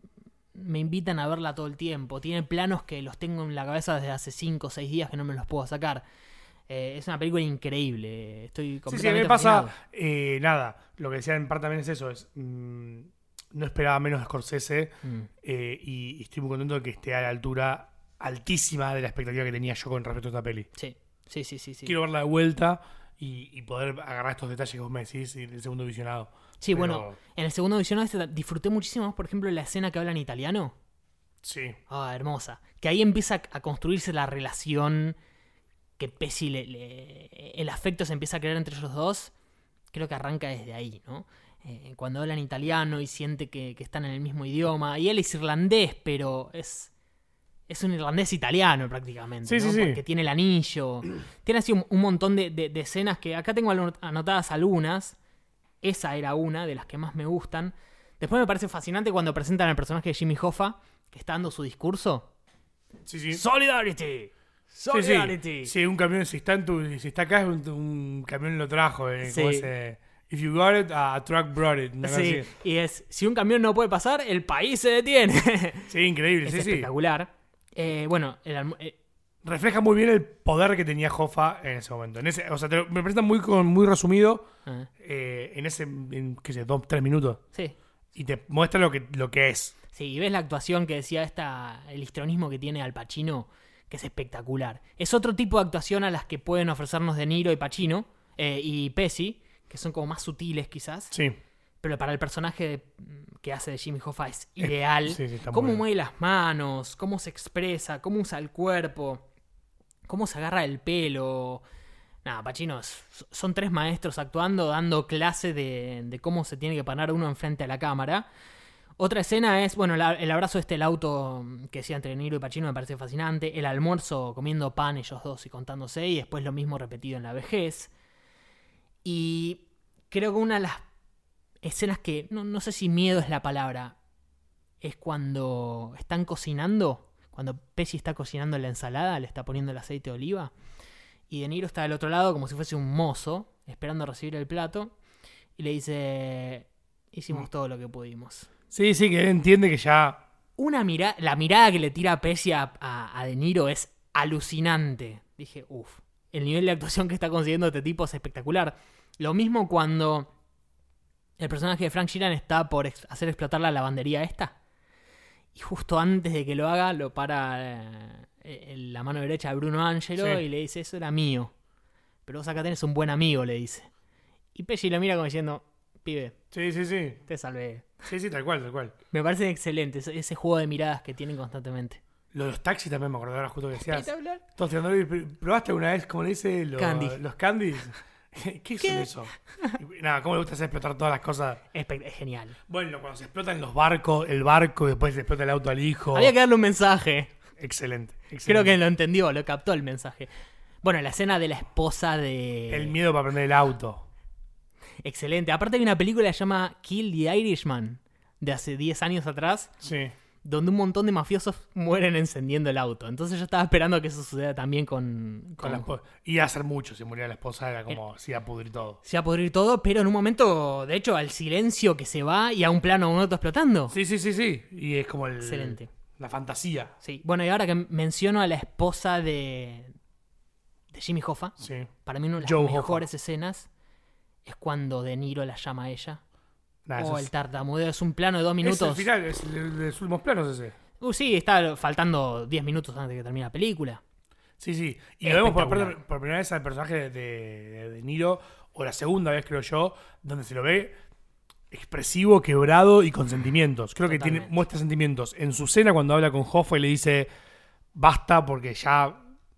me invitan a verla todo el tiempo, tiene planos que los tengo en la cabeza desde hace cinco o seis días que no me los puedo sacar. Eh, es una película increíble, estoy Sí, sí, a mí completamente me pasa, fascinado. eh, nada, lo que decía en parte también es eso, es mm, no esperaba menos de Scorsese Mm. eh, y, y estoy muy contento de que esté a la altura altísima de la expectativa que tenía yo con respecto a esta peli. Sí, sí, sí, sí. sí. Quiero verla de vuelta y, y poder agarrar estos detalles que vos me decís y el segundo visionado. Sí, Pero- bueno, en el segundo visionado este disfruté muchísimo más, por ejemplo, la escena que habla en italiano. Sí, Ah, hermosa. Que ahí empieza a construirse la relación que Pesci le, le- el afecto se empieza a crear entre ellos dos. Creo que arranca desde ahí, ¿no? Eh, cuando hablan italiano y siente que, que están en el mismo idioma. Y él es irlandés, pero es es un irlandés italiano prácticamente, Sí, ¿no? sí, sí. Porque tiene el anillo. Tiene así un, un montón de, de- de escenas que acá tengo anot- anotadas algunas. Esa era una de las que más me gustan. Después me parece fascinante cuando presentan al personaje de Jimmy Hoffa, que está dando su discurso. sí, sí. Solidarity. Sí, Solidarity. sí. Sí, un camión, si está, en tu, si está acá, es un, un camión lo trajo. Eh, como Sí. ese, if you got it, a truck brought it. una cosa Sí, así. y es, si un camión no puede pasar, el país se detiene. Sí, increíble. Es Sí, sí. espectacular. Eh, bueno, el alm- eh, Refleja muy bien el poder que tenía Hoffa en ese momento. En ese, o sea, te lo, me presenta muy, con- muy resumido ah, eh, en ese, en, qué sé, dos, tres minutos. sí. Y te muestra lo que, lo que es. Sí, y ves la actuación que decía esta, el histrionismo que tiene Al Pacino, que es espectacular. Es otro tipo de actuación a las que pueden ofrecernos De Niro y Pacino, eh, y Pesci, que son como más sutiles quizás, Sí. pero para el personaje que hace de Jimmy Hoffa es ideal. sí, sí, está muy Cómo bien. mueve las manos, cómo se expresa, cómo usa el cuerpo, cómo se agarra el pelo. Nada, Pacino, es- son tres maestros actuando, dando clase de, de cómo se tiene que parar uno enfrente a la cámara. Otra escena es, bueno, la- el abrazo este, el auto que decía entre Niro y Pacino me parece fascinante. El almuerzo comiendo pan ellos dos y contándose, y después lo mismo repetido en la vejez. Y creo que una de las escenas que, no, no sé si miedo es la palabra, es cuando están cocinando, cuando Pesci está cocinando la ensalada, le está poniendo el aceite de oliva, y De Niro está del otro lado como si fuese un mozo, esperando a recibir el plato, y le dice, hicimos todo lo que pudimos. Sí, sí, que él entiende que ya. Una mirada, la mirada que le tira Pesci a, a, a De Niro es alucinante. Dije, uff, el nivel de actuación que está consiguiendo este tipo es espectacular. Lo mismo cuando el personaje de Frank Sheeran está por ex- hacer explotar la lavandería esta. Y justo antes de que lo haga, lo para eh, en la mano derecha de Bruno Angelo Sí. y le dice, eso era mío. Pero vos acá tenés un buen amigo, le dice. Y Pesci lo mira como diciendo, pibe, Sí, sí, sí. te salvé. Sí, sí, tal cual, tal cual. Me parece excelente ese, ese juego de miradas que tienen constantemente. Lo de los taxis también me acordaba justo que decías. Espectacular. Todos tirando, "Oye, ¿probaste alguna vez, como le dice, lo- Candy. los candies? ¿Qué, son eso? Y, nada, ¿cómo le gusta hacer explotar todas las cosas? Espe- es genial. Bueno, cuando se explotan los barcos, el barco y después se explota el auto al hijo. Había que darle un mensaje. Excelente, excelente. Creo que lo entendió, lo captó el mensaje. Bueno, la escena de la esposa de... El miedo para prender el auto. Excelente. Aparte hay una película que se llama Kill the Irishman, de hace diez años atrás, Sí. donde un montón de mafiosos mueren encendiendo el auto. Entonces yo estaba esperando que eso suceda también con... Con la esposa. Iba a hacer mucho si muriera la esposa, era como, se iba a pudrir todo. Se va a pudrir todo, pero en un momento, de hecho, al silencio que se va y a un plano un auto explotando. Sí, sí, sí, sí. Y es como el, Excelente. la fantasía. Sí. Bueno, y ahora que menciono a la esposa de, de Jimmy Hoffa, Sí. para mí una de las Joe mejores escenas es cuando De Niro la llama a ella. Nada, O eso el es, tartamudeo, es un plano de dos es el minutos. final, es el de los últimos planos ese. Uh, sí, está faltando diez minutos antes de que termine la película. Sí, sí. Y lo vemos por, Espectacular. por- por primera vez al personaje de, de, de Niro, o la segunda vez, creo yo, donde se lo ve expresivo, quebrado y con sentimientos. Creo que tiene, Totalmente. muestra sentimientos. En su cena, cuando habla con Hoffa y le dice, basta porque ya...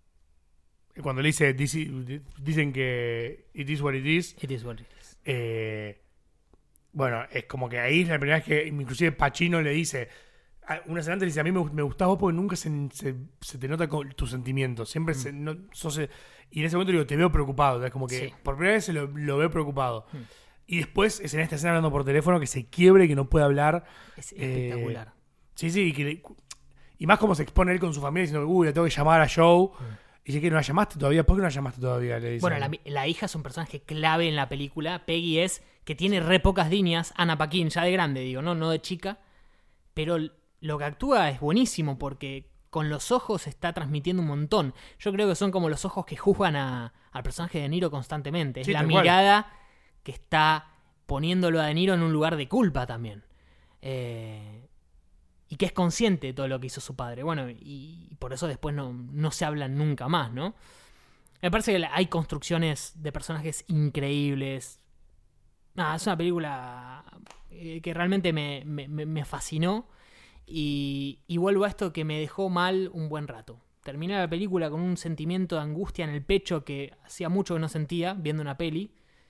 Cuando le dice, "This is- dicen que it is what it is", It is what it is. eh, bueno, es como que ahí es la primera vez que inclusive Pacino le dice, una escena antes dice, a mí me, me gustás vos porque nunca se, se, se te nota con tus sentimientos. Siempre Mm. se, no, sos... Y en ese momento digo, te veo preocupado. Es como que Sí. por primera vez lo, lo veo preocupado. Mm. Y después es en esta escena hablando por teléfono que se quiebre, que no puede hablar. Es Eh, espectacular. Sí, sí, y, que le- y más como se expone él con su familia diciendo, uy, le tengo que llamar a Joe. Y dice que no la llamaste todavía. ¿Por qué no la llamaste todavía? Le dice. Bueno, la, la hija es un personaje clave en la película. Peggy es que tiene re pocas líneas. Anna Paquin, ya de grande, digo, no, no de chica. Pero lo que actúa es buenísimo porque con los ojos está transmitiendo un montón. Yo creo que son como los ojos que juzgan a, al personaje de De Niro constantemente. Es Sí, la tal cual. mirada que está poniéndolo a De Niro en un lugar de culpa también. Eh, y que es consciente de todo lo que hizo su padre. Bueno, y, y por eso después no, no se hablan nunca más, ¿no? Me parece que hay construcciones de personajes increíbles. Nada, es una película eh, que realmente me, me, me fascinó. Y, y vuelvo a esto que me dejó mal un buen rato. Terminé la película con un sentimiento de angustia en el pecho que hacía mucho que no sentía viendo una peli.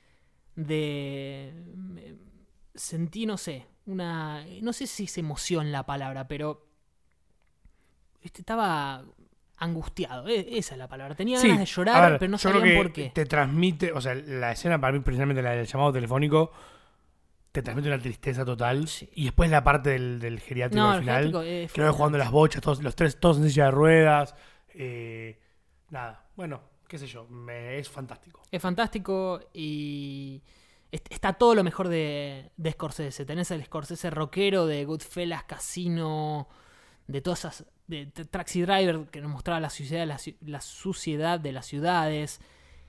De... me- Sentí, no sé, una... No sé si es emoción la palabra, pero... Este, estaba angustiado, e- esa es la palabra. Tenía Sí, ganas de a llorar, ver, pero no yo creo sabían que por qué. te transmite, o sea, la escena para mí, precisamente la del llamado telefónico, te transmite una tristeza total. Sí. Y después la parte del, del geriátrico No, al el final. geriátrico, eh, que lo ve jugando las bochas, todos, los tres, todos en silla de ruedas. eh, nada, bueno, qué sé yo, me, es fantástico. Es fantástico y est- está todo lo mejor de, de Scorsese. Tenés el Scorsese rockero de Goodfellas, Casino, de todas esas... de T- Taxi Driver, que nos mostraba la suciedad, la, ci- la suciedad de las ciudades.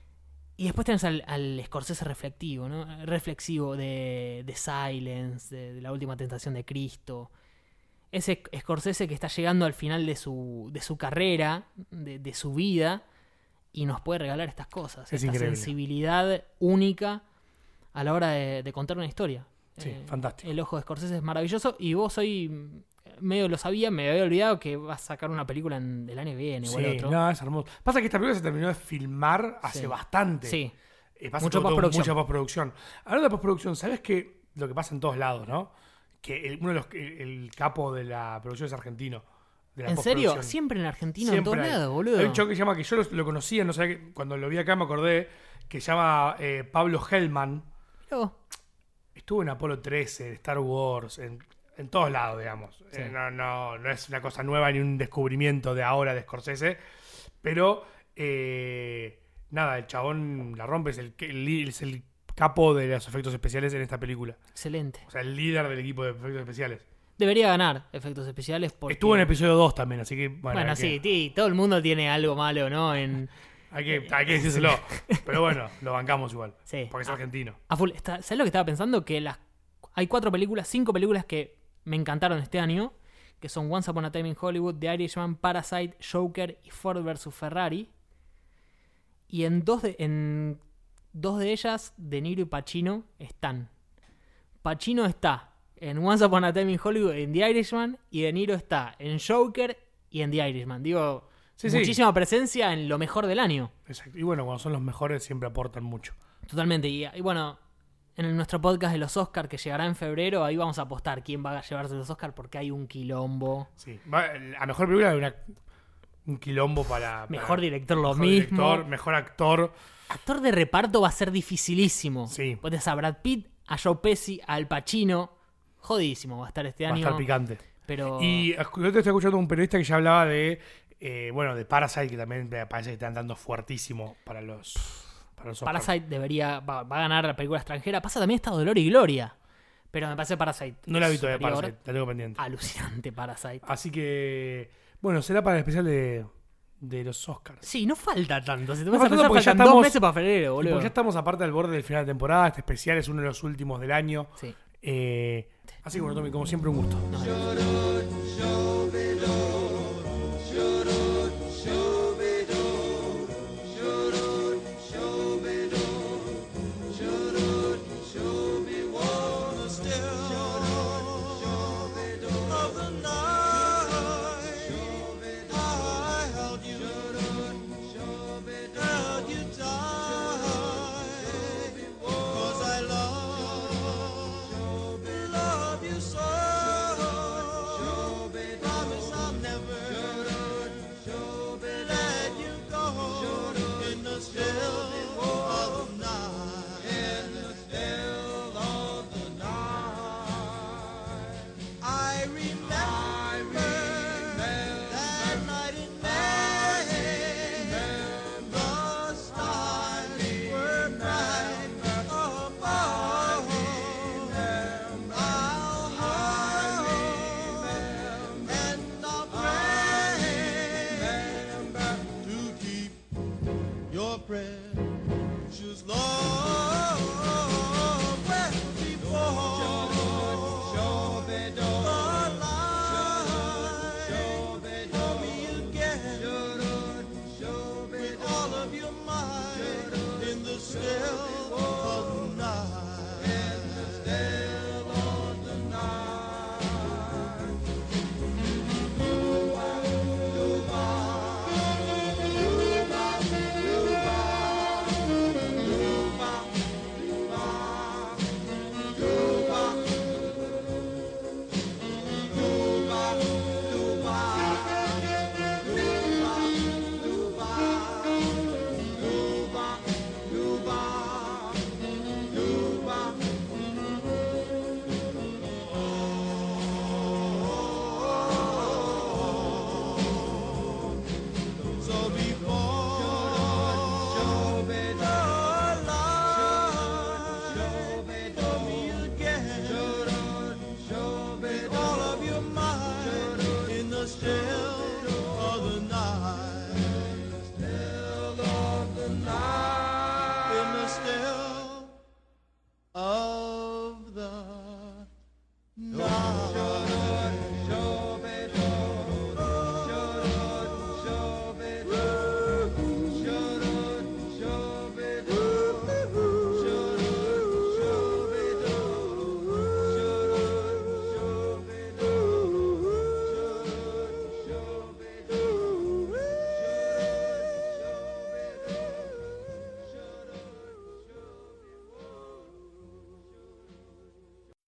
Y después tenés al, al Scorsese reflectivo, ¿no? Reflexivo de, de Silence, de, de La Última Tentación de Cristo. Ese Scorsese que está llegando al final de su, de su carrera, de, de su vida, y nos puede regalar estas cosas. Es esta increíble. sensibilidad única a la hora de, de contar una historia. Sí, Eh, fantástico. El ojo de Scorsese es maravilloso. Y vos hoy mm, medio lo sabía, me había olvidado que va a sacar una película en, el año que viene o el Sí, otro. no, es hermoso. Pasa que esta película se terminó de filmar hace Sí. bastante. Sí. Eh, pasa Mucho que tuvo postproducción. Mucha postproducción. Hablando de postproducción, ¿sabes qué? Lo que pasa en todos lados, ¿no? Que el- uno de los el, el capo de la producción es argentino. De la ¿En serio? postproducción. Siempre en Argentina, Siempre en todos hay. lados, boludo. Hay un chico que se llama, que yo lo, lo conocía, no sé, qué- cuando lo vi acá me acordé, que se llama eh, Pablo Hellman. Mirá vos. Estuvo en Apolo trece, en Star Wars, en, en todos lados, digamos. Sí. Eh, no, no, no es una cosa nueva ni un descubrimiento de ahora de Scorsese. Pero, eh, nada, el chabón la rompe, es el, que- el li- es el capo de los efectos especiales en esta película. Excelente. O sea, el líder del equipo de efectos especiales. Debería ganar efectos especiales porque... Estuvo en el episodio dos también, así que, bueno, Bueno, hay, sí, que, sí, todo el mundo tiene algo malo, ¿no? En... hay, que, hay que decírselo. Pero bueno, lo bancamos igual. Sí. Porque es Ah, argentino. a full. Está- ¿Sabes lo que estaba pensando? Que las hay cuatro películas, cinco películas que me encantaron este año, que son Once Upon a Time in Hollywood, The Irishman, Parasite, Joker y Ford versus Ferrari. Y en dos de, en dos de ellas, De Niro y Pacino están. Pacino está en Once Upon a Time in Hollywood, en The Irishman, y De Niro está en Joker y en The Irishman. Digo, Sí, sí. muchísima presencia en lo mejor del año. Exacto. Y bueno, cuando son los mejores siempre aportan mucho. Totalmente. Y, y bueno, en el- nuestro podcast de los Oscars que llegará en febrero, ahí vamos a apostar quién va a llevarse los Oscars porque hay un quilombo. Sí. Va- a mejor película hay una, un quilombo para. para- Mejor director lo mejor mismo. director, mejor actor. Actor de reparto va a ser dificilísimo. Sí. Pones a Brad Pitt, a Joe Pesci, a Al Pacino. Jodidísimo va a estar este Va a año. estar picante. Pero Y yo te estoy escuchando un periodista que ya hablaba de. eh, bueno, de Parasite, que también me parece que están dando fuertísimo para los. Para los Oscars. Parasite debería va, va a ganar la película extranjera. Pasa también está Dolor y Gloria. Pero me parece Parasite. No la he visto de superior. Parasite, la tengo pendiente. Alucinante Parasite. Así que. Bueno, será para el especial de, de los Oscars. Sí, no falta tanto. Si te No vas a falta pensar, tanto porque ya faltan dos estamos- meses para febrero, Y boludo. porque ya estamos aparte del borde del final de temporada. Este especial es uno de los últimos del año. Sí. Eh, así que bueno, Tommy, como siempre, un gusto. Nos vemos. Show.